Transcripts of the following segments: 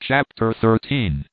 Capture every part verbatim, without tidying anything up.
Chapter thirteen.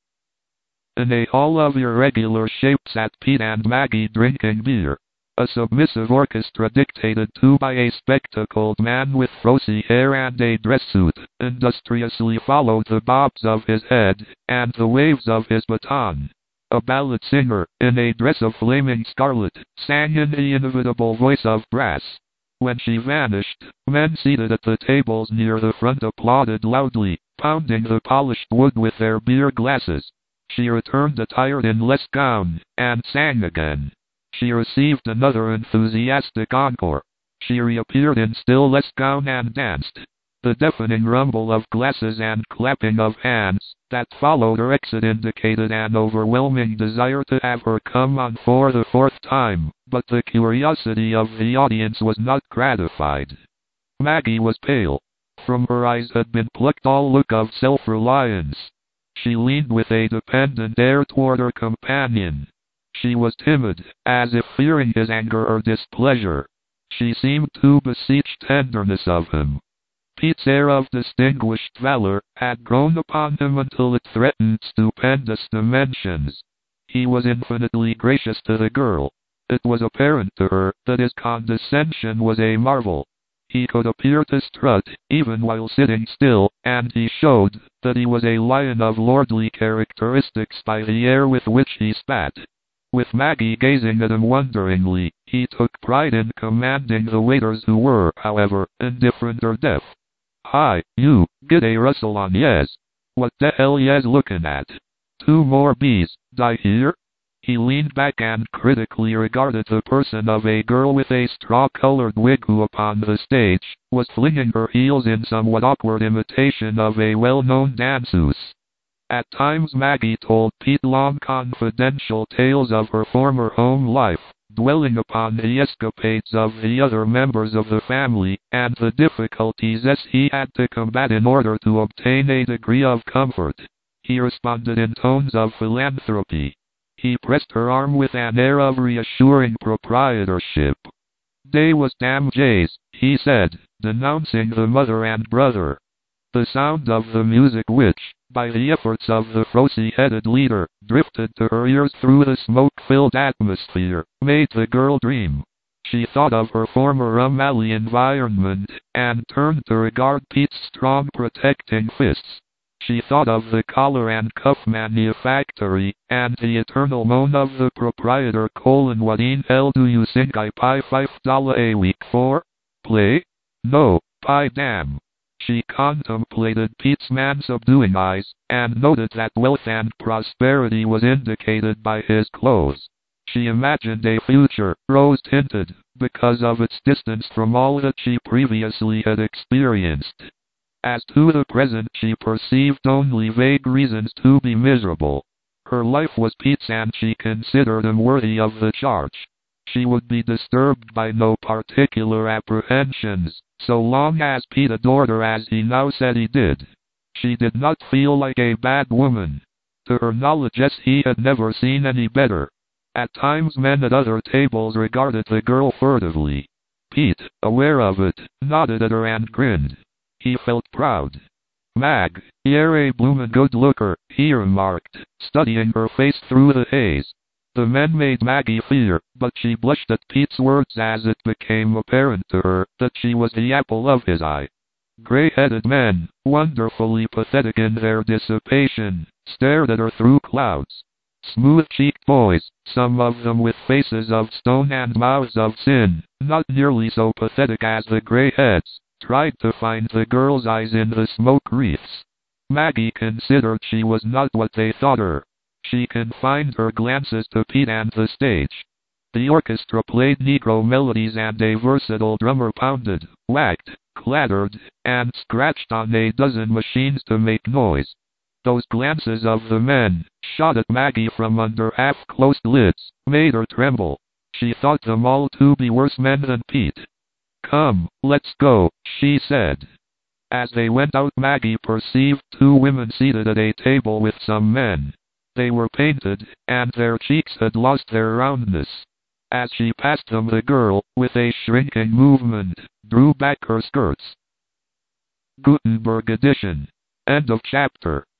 In a hall of irregular shape sat Pete and Maggie drinking beer. A submissive orchestra dictated to by a spectacled man with frosy hair and a dress suit industriously followed the bobs of his head and the waves of his baton. A ballad singer, in a dress of flaming scarlet, sang in the inevitable voice of brass. When she vanished, men seated at the tables near the front applauded loudly, pounding the polished wood with their beer glasses. She returned attired in less gown, and sang again. She received another enthusiastic encore. She reappeared in still less gown and danced. The deafening rumble of glasses and clapping of hands that followed her exit indicated an overwhelming desire to have her come on for the fourth time, but the curiosity of the audience was not gratified. Maggie was pale. From her eyes had been plucked all look of self-reliance. She leaned with a dependent air toward her companion. She was timid, as if fearing his anger or displeasure. She seemed to beseech tenderness of him. Pete's air of distinguished valor had grown upon him until it threatened stupendous dimensions. He was infinitely gracious to the girl. It was apparent to her that his condescension was a marvel. He could appear to strut, even while sitting still, and he showed that he was a lion of lordly characteristics by the air with which he spat. With Maggie gazing at him wonderingly, he took pride in commanding the waiters who were, however, indifferent or deaf. "Hi, you, get a rustle on yes. What the hell yes looking at? Two more bees, die here?" He leaned back and critically regarded the person of a girl with a straw-colored wig who upon the stage was flinging her heels in somewhat awkward imitation of a well-known danseuse. At times Maggie told Pete long confidential tales of her former home life, dwelling upon the escapades of the other members of the family, and the difficulties he had to combat in order to obtain a degree of comfort. He responded in tones of philanthropy. He pressed her arm with an air of reassuring proprietorship. "They was damn jays," he said, denouncing the mother and brother. The sound of the music which, by the efforts of the frosy-headed leader, drifted to her ears through the smoke-filled atmosphere, made the girl dream. She thought of her former O'Malley environment, and turned to regard Pete's strong protecting fists. She thought of the collar and cuff manufactory, and the eternal moan of the proprietor colon "What in hell do you think I pay five dollars a week for? Play? No, pie damn." She contemplated Pete's man-subduing eyes, and noted that wealth and prosperity was indicated by his clothes. She imagined a future, rose-tinted, because of its distance from all that she previously had experienced. As to the present she perceived only vague reasons to be miserable. Her life was Pete's and she considered him worthy of the charge. She would be disturbed by no particular apprehensions, so long as Pete adored her as he now said he did. She did not feel like a bad woman. To her knowledge he had never seen any better. At times men at other tables regarded the girl furtively. Pete, aware of it, nodded at her and grinned. He felt proud. "Mag, you're a bloomin' good looker," he remarked, studying her face through the haze. The men made Maggie fear, but she blushed at Pete's words as it became apparent to her that she was the apple of his eye. Gray-headed men, wonderfully pathetic in their dissipation, stared at her through clouds. Smooth-cheeked boys, some of them with faces of stone and mouths of sin, not nearly so pathetic as the gray-heads, tried to find the girl's eyes in the smoke wreaths. Maggie considered she was not what they thought her. She confined her glances to Pete and the stage. The orchestra played Negro melodies and a versatile drummer pounded, whacked, clattered, and scratched on a dozen machines to make noise. Those glances of the men, shot at Maggie from under half-closed lids, made her tremble. She thought them all to be worse men than Pete. "Come, let's go," she said. As they went out Maggie perceived two women seated at a table with some men. They were painted, and their cheeks had lost their roundness. As she passed them the girl, with a shrinking movement, drew back her skirts. Gutenberg edition. End of chapter.